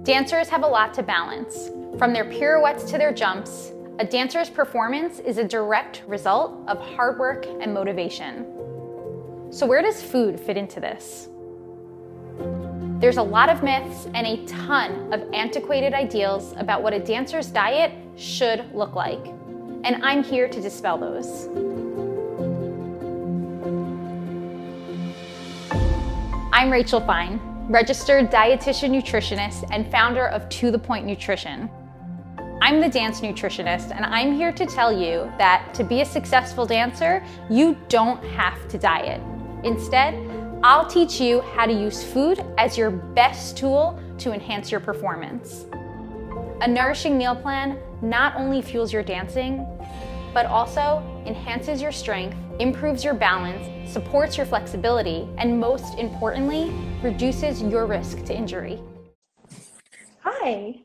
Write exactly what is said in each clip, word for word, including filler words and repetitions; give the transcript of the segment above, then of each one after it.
Dancers have a lot to balance. From their pirouettes to their jumps, a dancer's performance is a direct result of hard work and motivation. So where does food fit into this? There's a lot of myths and a ton of antiquated ideals about what a dancer's diet should look like. And I'm here to dispel those. I'm Rachel Fine, registered dietitian nutritionist and founder of To The Point Nutrition. I'm the dance nutritionist, and I'm here to tell you that to be a successful dancer, you don't have to diet. Instead, I'll teach you how to use food as your best tool to enhance your performance. A nourishing meal plan not only fuels your dancing, but also enhances your strength, improves your balance, supports your flexibility, and most importantly, reduces your risk to injury. Hi.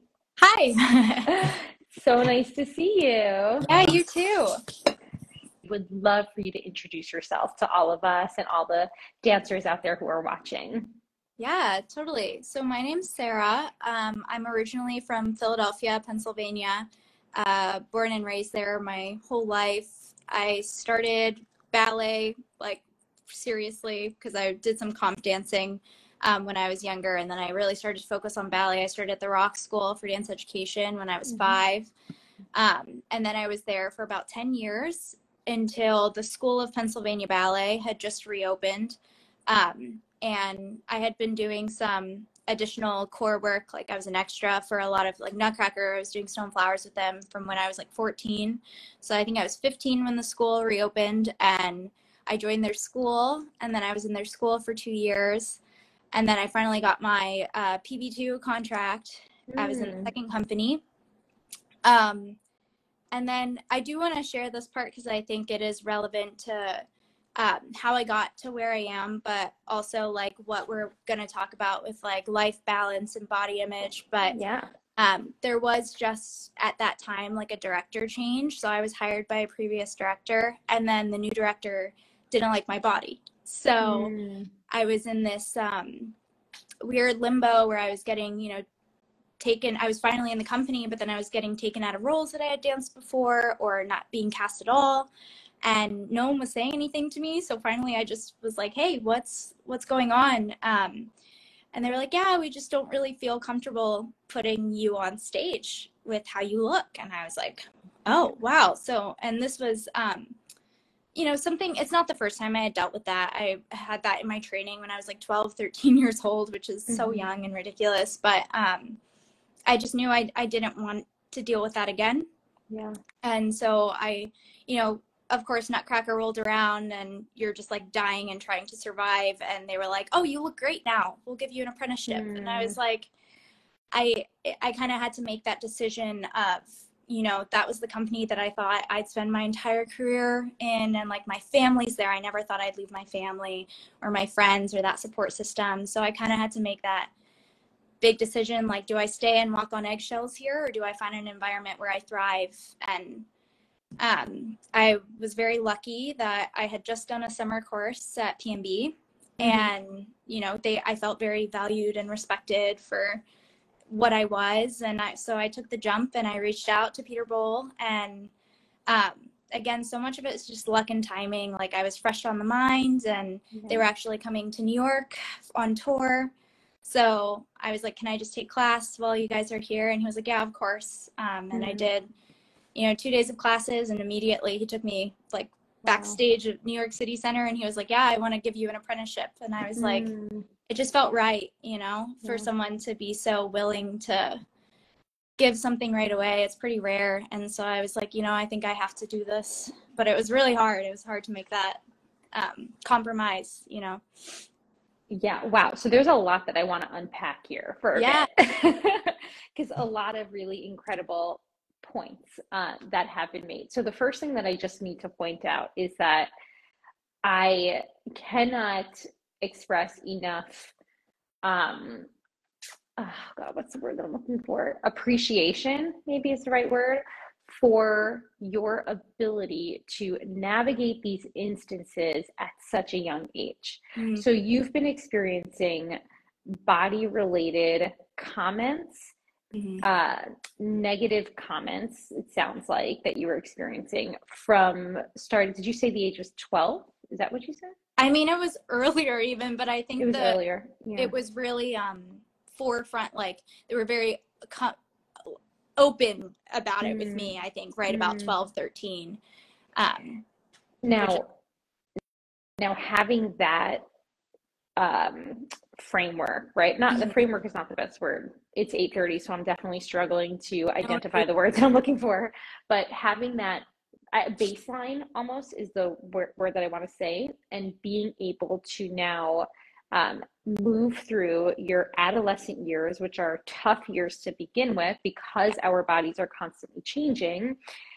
Hi. So nice to see you. Yeah, you too. Would love for you to introduce yourself to all of us and all the dancers out there who are watching. Yeah, totally. So my name's Sarah. Um, I'm originally from Philadelphia, Pennsylvania, uh, born and raised there my whole life. I started ballet, like seriously, because I did some comp dancing um, when I was younger. And then I really started to focus on ballet. I started at the Rock School for Dance Education when I was mm-hmm. five. Um, and then I was there for about ten years until the School of Pennsylvania Ballet had just reopened. Um, and I had been doing some additional core work. Like I was an extra for a lot of like Nutcracker. I was doing Stone Flowers with them from when I was like fourteen. So I think I was fifteen when the school reopened, and I joined their school, and then I was in their school for two years. And then I finally got my uh, P B two contract. Mm. I was in the second company. Um, and then I do want to share this part because I think it is relevant to um, how I got to where I am, but also like what we're going to talk about with like life balance and body image. But yeah, um, there was just at that time like a director change. So I was hired by a previous director, and then the new director didn't like my body. So mm. I was in this um, weird limbo where I was getting, you know, taken, I was finally in the company, but then I was getting taken out of roles that I had danced before or not being cast at all. And no one was saying anything to me. So finally I just was like, hey, what's, what's going on? Um, and they were like, yeah, we just don't really feel comfortable putting you on stage with how you look. And I was like, oh, wow. So, and this was, um, you know, something, it's not the first time I had dealt with that. I had that in my training when I was like twelve, thirteen years old, which is mm-hmm. so young and ridiculous. But um, I just knew I, I didn't want to deal with that again. Yeah. And so I, you know, of course, Nutcracker rolled around and you're just like dying and trying to survive. And they were like, oh, you look great now. We'll give you an apprenticeship. Mm. And I was like, I, I kind of had to make that decision of, you know, that was the company that I thought I'd spend my entire career in, and like my family's there. I never thought I'd leave my family or my friends or that support system. So I kind of had to make that big decision. Like, do I stay and walk on eggshells here, or do I find an environment where I thrive? And um, I was very lucky that I had just done a summer course at P M B, mm-hmm. and, you know, they, I felt very valued and respected for what I was. And I, so I took the jump and I reached out to Peter Bowl, and um, again, so much of it is just luck and timing. Like I was fresh on the mind, and mm-hmm. they were actually coming to New York on tour. So I was like, can I just take class while you guys are here? And he was like, yeah, of course. Um, and mm-hmm. I did, you know, two days of classes, and immediately he took me like backstage wow. at New York City Center. And he was like, yeah, I want to give you an apprenticeship. And I was mm-hmm. like, it just felt right, you know, for yeah. someone to be so willing to give something right away. It's pretty rare. And so I was like, you know, I think I have to do this. But it was really hard. It was hard to make that um, compromise, you know. Yeah. Wow. So there's a lot that I want to unpack here for a yeah. bit, because a lot of really incredible points uh, that have been made. So the first thing that I just need to point out is that I cannot express enough, um, oh God, what's the word that I'm looking for? Appreciation, maybe is the right word, for your ability to navigate these instances at such a young age. Mm-hmm. So you've been experiencing body related comments, Mm-hmm. uh, negative comments, it sounds like, that you were experiencing from starting, did you say the age was twelve? Is that what you said? I mean, it was earlier even, but I It think was the earlier. Yeah. it was really um forefront, like they were very co- open about it with Mm, me, I think, right about mm. twelve, thirteen. Um, which, Now, now having that um, framework, right? Not the Mhm. framework is not the best word. It's eight thirty, so I'm definitely struggling to No, identify the words I'm looking for. But having that uh, baseline almost is the word, word that I want to say, and being able to now um, move through your adolescent years, which are tough years to begin with because our bodies are constantly changing.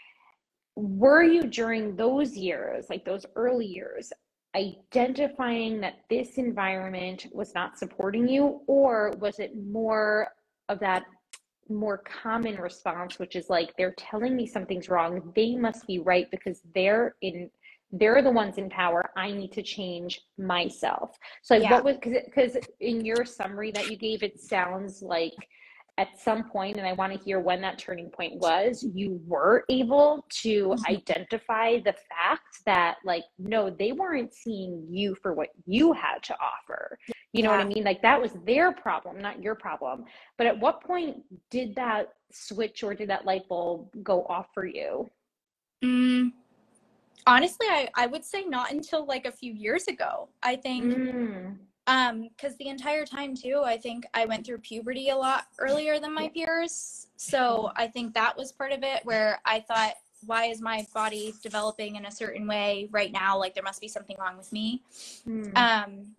Were you during those years, like those early years, identifying that this environment was not supporting you, or was it more of that more common response, which is like, they're telling me something's wrong, they must be right because they're in they're the ones in power, I need to change myself. So like, yeah. what was, because because in your summary that you gave, it sounds like at some point, and I want to hear when that turning point was, you were able to Mhm. identify the fact that, like, no, they weren't seeing you for what you had to offer. You know what I Yeah. mean? Like, that was their problem, not your problem. But at what point did that switch or did that light bulb go off for you? Mm, honestly, I, I would say not until like a few years ago. I think Mm, um because the entire time too, I think I went through puberty a lot earlier than my yeah. peers. So I think that was part of it, where I thought, why is my body developing in a certain way right now? Like there must be something wrong with me. Mm, Um,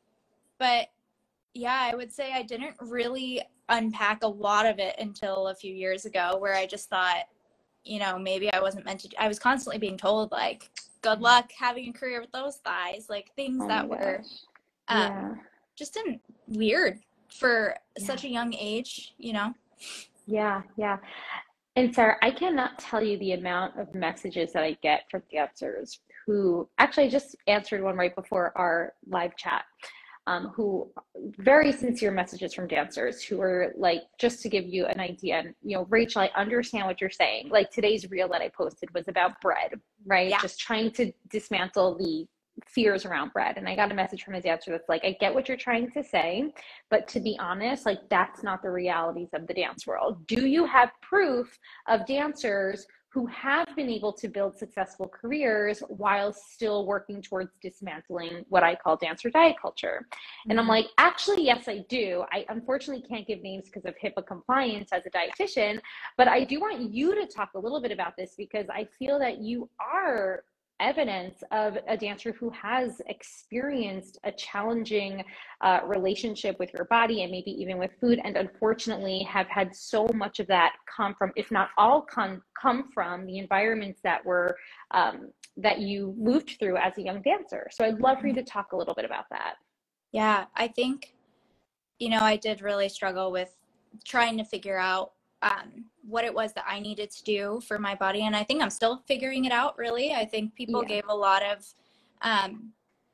but yeah, I would say I didn't really unpack a lot of it until a few years ago, where I just thought, you know, maybe I wasn't meant to. I was constantly being told, like, good luck having a career with those thighs, like things oh my that were gosh. Yeah. um, just in weird for Yeah. such a young age, you know? Yeah. Yeah. And Sarah, I cannot tell you the amount of messages that I get from dancers who actually I just answered one right before our live chat, um, who very sincere messages from dancers who are like, just to give you an idea, and you know, Rachel, I understand what you're saying. Like today's reel that I posted was about bread, right? Yeah. Just trying to dismantle the fears around bread. And I got a message from a dancer that's like, I get what you're trying to say, but to be honest, like that's not the realities of the dance world. Do you have proof of dancers who have been able to build successful careers while still working towards dismantling what I call dancer diet culture? And I'm Mm-hmm. like, actually, yes, I do. I unfortunately can't give names because of HIPAA compliance as a dietitian, but I do want you to talk a little bit about this because I feel that you are evidence of a dancer who has experienced a challenging uh, relationship with your body and maybe even with food, and unfortunately have had so much of that come from, if not all come come from the environments that were um, that you moved through as a young dancer. So I'd love for you to talk a little bit about that. Yeah, I think, you know, I did really struggle with trying to figure out um, what it was that I needed to do for my body. And I think I'm still figuring it out, really. I think people Yeah. gave a lot of um,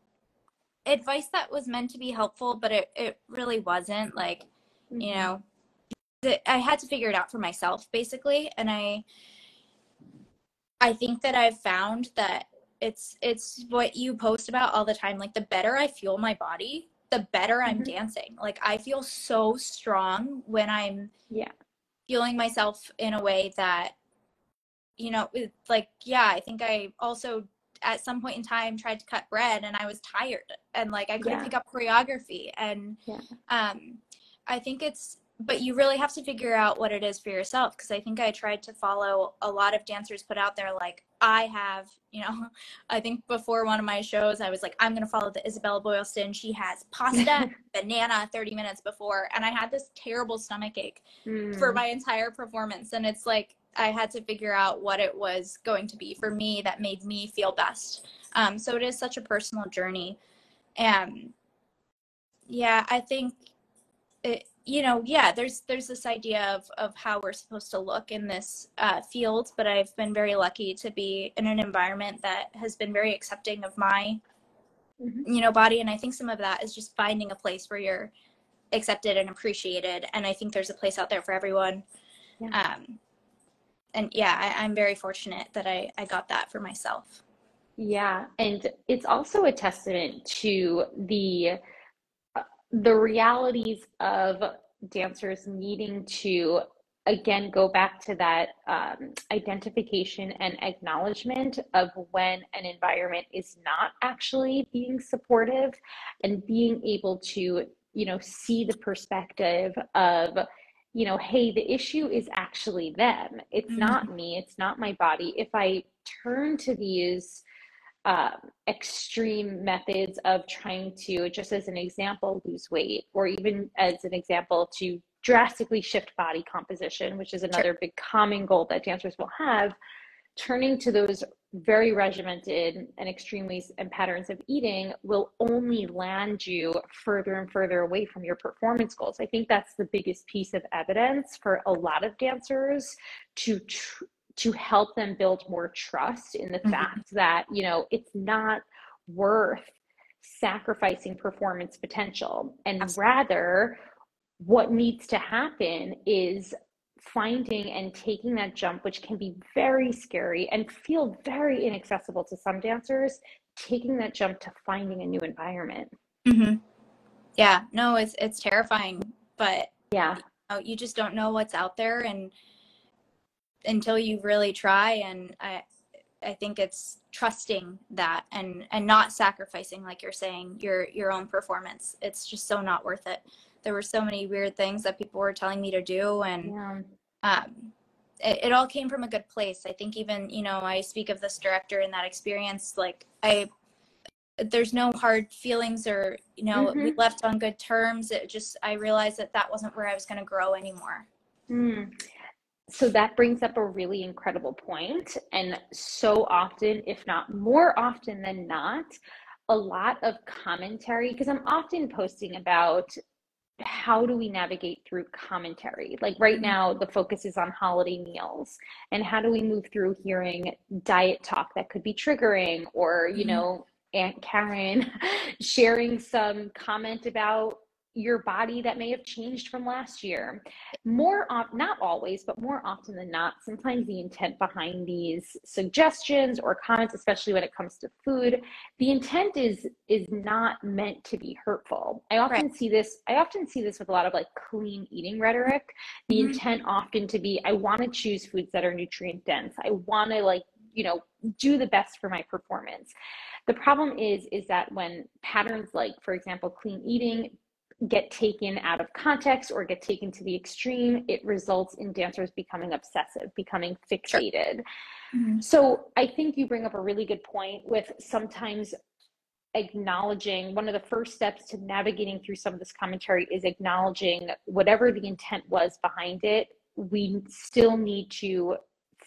advice that was meant to be helpful, but it, it really wasn't. Like, Mm-hmm. you know, the, I had to figure it out for myself, basically. And I, I think that I've found that it's it's what you post about all the time. Like the better I feel my body, the better I'm Mm-hmm. dancing. Like I feel so strong when I'm Yeah. feeling myself in a way that, you know, it's like, yeah, I think I also at some point in time tried to cut bread and I was tired and like I couldn't Yeah. pick up choreography. And Yeah. um I think it's, but you really have to figure out what it is for yourself, because I think I tried to follow a lot of dancers put out there, like I have, you know, I think before one of my shows I was like, I'm gonna follow the Isabella Boylston, she has pasta banana thirty minutes before, and I had this terrible stomach ache for Mm. my entire performance. And it's like I had to figure out what it was going to be for me that made me feel best. Um, so it is such a personal journey. And yeah, I think it, you know, yeah, there's there's this idea of of how we're supposed to look in this uh, field, but I've been very lucky to be in an environment that has been very accepting of my, Mm-hmm. you know, body. And I think some of that is just finding a place where you're accepted and appreciated. And I think there's a place out there for everyone. Yeah. Um, and yeah, I, I'm very fortunate that I, I got that for myself. Yeah. And it's also a testament to the the realities of dancers needing to again go back to that um, identification and acknowledgement of when an environment is not actually being supportive, and being able to, you know, see the perspective of, you know, hey, the issue is actually them. It's Mm-hmm. not me, it's not my body. If I turn to these um, extreme methods of trying to, just as an example, lose weight, or even as an example, to drastically shift body composition, which is another Sure. big common goal that dancers will have, turning to those very regimented and extreme ways and patterns of eating will only land you further and further away from your performance goals. I think that's the biggest piece of evidence for a lot of dancers to tr- to help them build more trust in the Mm-hmm. fact that, you know, it's not worth sacrificing performance potential, and Absolutely. rather what needs to happen is finding and taking that jump, which can be very scary and feel very inaccessible to some dancers, taking that jump to finding a new environment. Mm-hmm. Yeah, no, it's it's terrifying, but yeah, you know, you just don't know what's out there, and until you really try. And I I think it's trusting that, and and not sacrificing, like you're saying, your your own performance. It's just so not worth it. There were so many weird things that people were telling me to do, and yeah. um, it, it all came from a good place. I think even, you know, I speak of this director and that experience, like I, there's no hard feelings, or, you know, Mm-hmm. we left on good terms. It just, I realized that that wasn't where I was going to grow anymore. Mm. So that brings up a really incredible point. And so often, if not more often than not, a lot of commentary, because I'm often posting about how do we navigate through commentary? Like right now, the focus is on holiday meals, and how do we move through hearing diet talk that could be triggering, or, you know, Aunt Karen sharing some comment about your body that may have changed from last year. More often, not always, but more often than not, sometimes the intent behind these suggestions or comments, especially when it comes to food, the intent is is not meant to be hurtful. I often Right. see this, I often see this with a lot of like clean eating rhetoric. The Mm-hmm. intent often to be, I want to choose foods that are nutrient dense. I want to, like, you know, do the best for my performance. The problem is, is that when patterns like, for example, clean eating get taken out of context or get taken to the extreme, it results in dancers becoming obsessive, becoming fixated. Sure. Mm-hmm. So I think you bring up a really good point with sometimes acknowledging, one of the first steps to navigating through some of this commentary is acknowledging whatever the intent was behind it. We still need to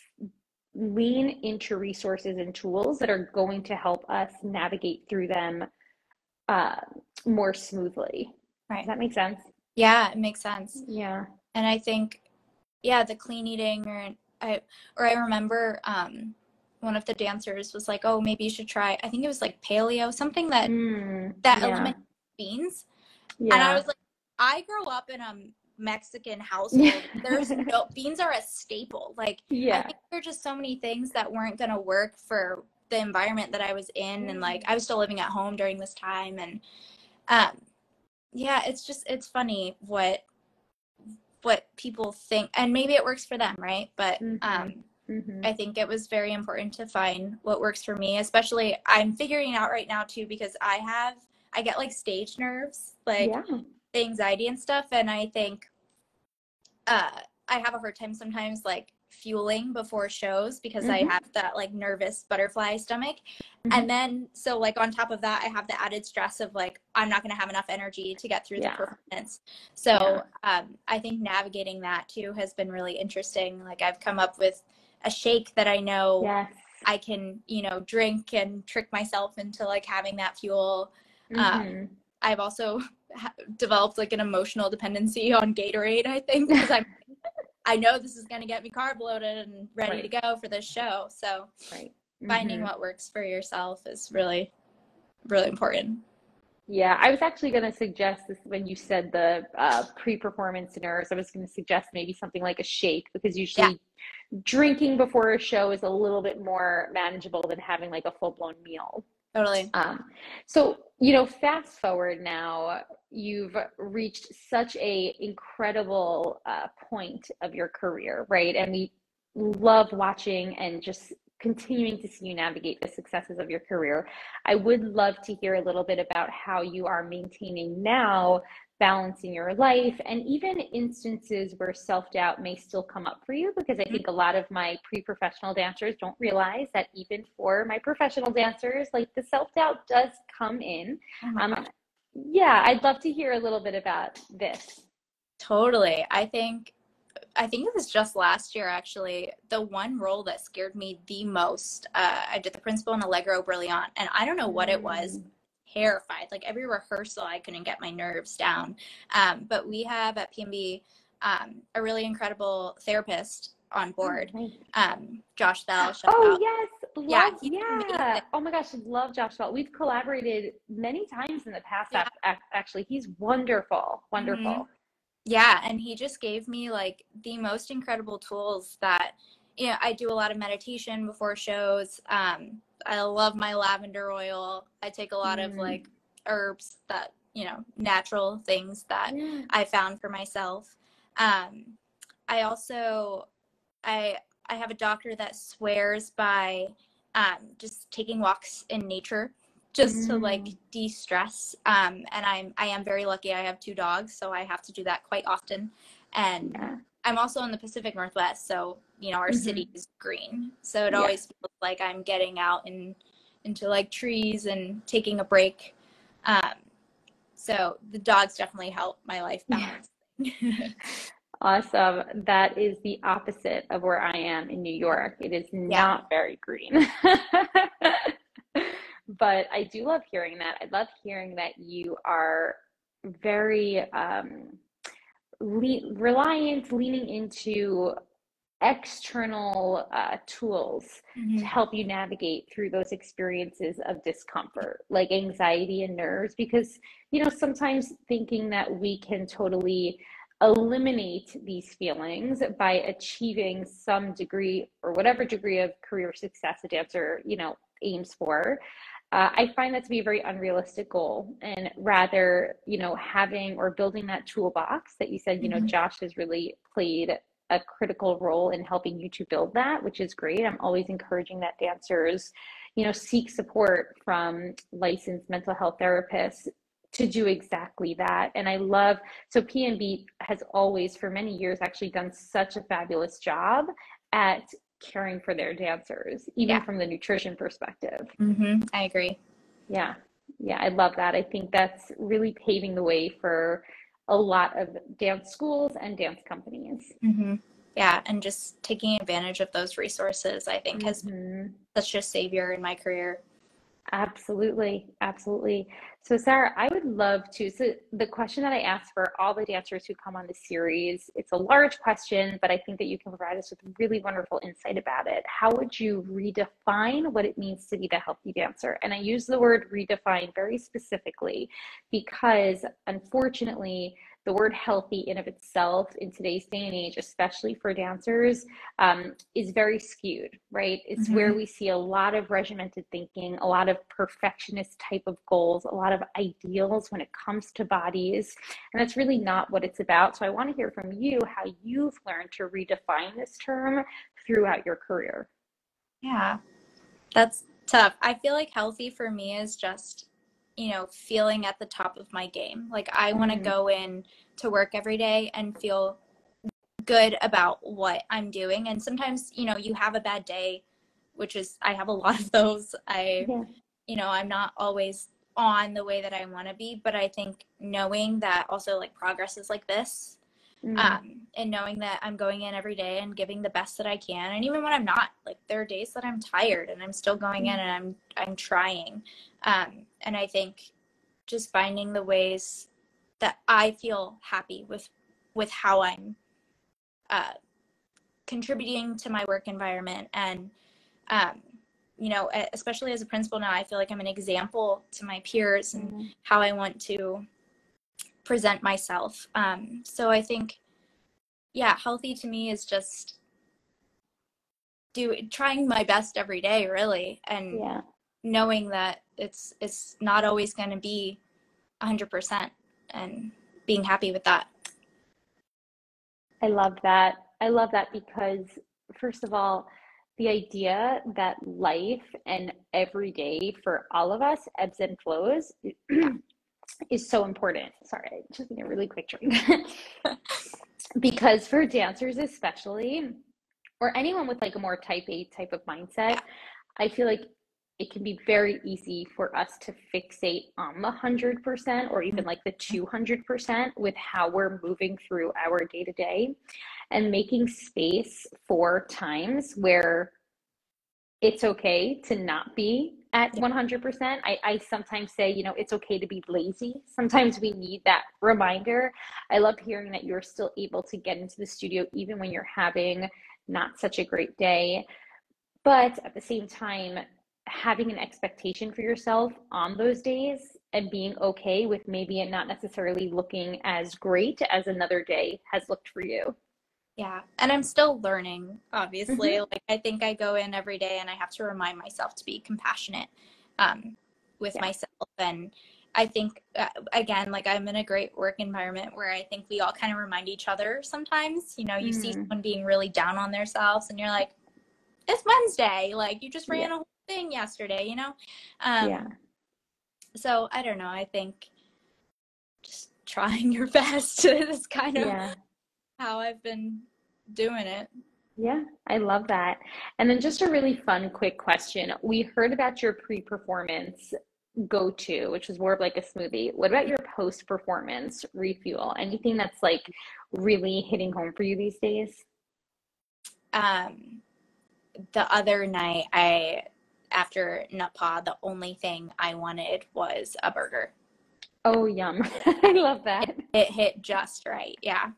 lean into resources and tools that are going to help us navigate through them uh, more smoothly. Right. Does that make sense? Yeah, it makes sense. Yeah. And I think, yeah, the clean eating, or I, or I remember um, one of the dancers was like, oh, maybe you should try, I think it was like paleo, something that, mm, that yeah. eliminates beans. Yeah. And I was like, I grew up in a Mexican household. There's no, beans are a staple. Like, yeah. I think there are just so many things that weren't going to work for the environment that I was in. And like, I was still living at home during this time. And um, yeah, it's just, it's funny what, what people think, and maybe it works for them, right? But mm-hmm. um, Mm-hmm. I think it was very important to find what works for me, especially I'm figuring it out right now too, because I have, I get like stage nerves, like yeah. anxiety and stuff. And I think uh, I have a hard time sometimes like fueling before shows, because mm-hmm. I have that like nervous butterfly stomach. Mm-hmm. And then, so like on top of that, I have the added stress of like, I'm not going to have enough energy to get through yeah. the performance. So yeah. um, I think navigating that too has been really interesting. Like I've come up with a shake that I know yes. I can, you know, drink and trick myself into like having that fuel. Mm-hmm. Um, I've also ha- developed like an emotional dependency on Gatorade, I think, because I'm, I know this is going to get me carb loaded and ready right. to go for this show. So right. mm-hmm. finding what works for yourself is really, really important. Yeah, I was actually going to suggest this when you said the uh, pre-performance nerves. I was going to suggest maybe something like a shake because Yeah, usually drinking before a show is a little bit more manageable than having like a full-blown meal. totally. Um, so, you know, fast forward now, you've reached such a incredible uh, point of your career, right? And we love watching and just continuing to see you navigate the successes of your career. I would love to hear a little bit about how you are maintaining now, balancing your life, and even instances where self-doubt may still come up for you, because I Mhm. think a lot of my pre-professional dancers don't realize that even for my professional dancers, like the self-doubt does come in. Oh my Um, gosh. yeah, I'd love to hear a little bit about this. Totally. I think I think it was just last year actually. The one role that scared me the most, uh, I did the principal in Allegro Brilliant, and I don't know what it was. Mm. Terrified. Like every rehearsal, I couldn't get my nerves down. Um, but we have at P M B um, a really incredible therapist on Oh, board, nice. um, Josh Bell. Shout Oh, out. yes. Yeah, Love, he's yeah. amazing. Oh my gosh, love Josh Bell. We've collaborated many times in the past. Yeah. ac- ac- Actually, he's wonderful. hmm Wonderful. Yeah, and he just gave me like the most incredible tools that, you know, I do a lot of meditation before shows. Um, I love my lavender oil. I take a lot of Mm, like herbs that, you know, natural things that yeah. I found for myself. Um, I also I I have a doctor that swears by um, just taking walks in nature just to like Mm, de-stress. Um, and I'm I am very lucky. I have two dogs, so I have to do that quite often. And yeah. I'm also in the Pacific Northwest, so you know our city Hmm. is green, so it Yeah. always feels like I'm getting out in into like trees and taking a break. Um, so the dogs definitely help my life Yeah. balance. Awesome. That is the opposite of where I am in New York. It is Yeah. not very green. But I do love hearing that. I love hearing that you are very um, le reliant, leaning into external uh, tools to hmm help you navigate through those experiences of discomfort, like anxiety and nerves. Because, you know, sometimes thinking that we can totally eliminate these feelings by achieving some degree or whatever degree of career success a dancer, you know, aims for. Uh, I find that to be a very unrealistic goal, and rather, you know, having or building that toolbox that you said, you know, hmm Josh has really played a critical role in helping you to build that, which is great. I'm always encouraging that dancers, you know, seek support from licensed mental health therapists to do exactly that. And I love, so P M B has always, for many years, actually done such a fabulous job at caring for their dancers, even Yeah. from the nutrition perspective. hmm I agree. Yeah. Yeah, I love that. I think that's really paving the way for a lot of dance schools and dance companies. hmm Yeah, and just taking advantage of those resources, I think, has been Hmm. such a savior in my career. Absolutely. Absolutely. So, Sarah, I would love to. So, the question that I ask for all the dancers who come on the series, it's a large question, but I think that you can provide us with really wonderful insight about it. How would you redefine what it means to be the healthy dancer? And I use the word redefine very specifically because, unfortunately, the word healthy in of itself in today's day and age, especially for dancers, um, is very skewed, right? It's where hmm we see a lot of regimented thinking, a lot of perfectionist type of goals, a lot of ideals when it comes to bodies. And that's really not what it's about. So I want to hear from you how you've learned to redefine this term throughout your career. Yeah, that's tough. I feel like healthy for me is just, you know, feeling at the top of my game. Like I want to Mm, go in to work every day and feel good about what I'm doing. And sometimes, you know, you have a bad day, which is, I have a lot of those. I yeah. you know, I'm not always on the way that I want to be, but I think knowing that also like progress is like this, Mm, um, and knowing that I'm going in every day and giving the best that I can. And even when I'm not, like there are days that I'm tired and I'm still going in mm, and I'm, I'm trying. Um, and I think just finding the ways that I feel happy with, with how I'm, uh, contributing to my work environment and, um, you know, e- especially as a principal now, I feel like I'm an example to my peers and Mhm. how I want to present myself. Um, so I think, yeah, healthy to me is just do trying my best every day, really, and Yeah. knowing that it's it's not always going to be one hundred percent, and being happy with that. I love that. I love that because, first of all, the idea that life and every day for all of us ebbs and flows is so important. Sorry, I just need a really quick drink. Because for dancers especially, or anyone with like a more type A type of mindset, I feel like it can be very easy for us to fixate on the one hundred percent or even like the two hundred percent with how we're moving through our day to day, and making space for times where it's okay to not be at one hundred percent. I, I sometimes say, you know, it's okay to be lazy. Sometimes we need that reminder. I love hearing that you're still able to get into the studio even when you're having not such a great day. But at the same time, having an expectation for yourself on those days and being okay with maybe it not necessarily looking as great as another day has looked for you. Yeah. And I'm still learning, obviously. Mm-hmm. Like, I think I go in every day and I have to remind myself to be compassionate um, with Yeah. myself. And I think, uh, again, like, I'm in a great work environment where I think we all kind of remind each other sometimes. You know, you see Mm. someone being really down on themselves and you're like, it's Wednesday. Like, you just ran Yeah. a whole thing yesterday, you know? Um, Yeah. So I don't know. I think just trying your best is kind of Yeah. how I've been doing it. Yeah, I love that. And then just a really fun, quick question. We heard about your pre-performance go-to, which was more of like a smoothie. What about your post-performance refuel? Anything that's like really hitting home for you these days? Um, the other night, I after Nut Pod, the only thing I wanted was a burger. Oh, yum. I love that. It, it hit just right. Yeah.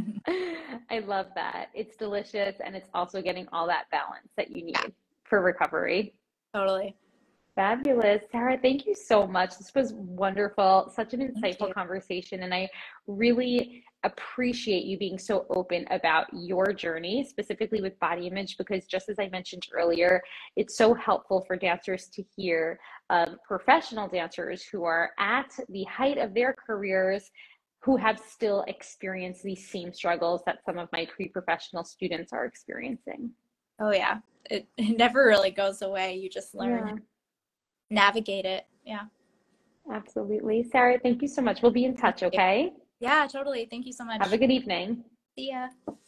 I love that. It's delicious and it's also getting all that balance that you Yeah, need for recovery. totally. Fabulous. Sarah, thank you so much. This was wonderful. Such an Thank insightful you. conversation. And I really appreciate you being so open about your journey, specifically with body image, because just as I mentioned earlier, it's so helpful for dancers to hear of professional dancers who are at the height of their careers who have still experienced these same struggles that some of my pre-professional students are experiencing. Oh yeah. It, it never really goes away. You just learn how Yeah. to navigate it. Yeah. Absolutely. Sarah, thank you so much. We'll be in touch, okay? Yeah, totally. Thank you so Have a much. good evening. See ya.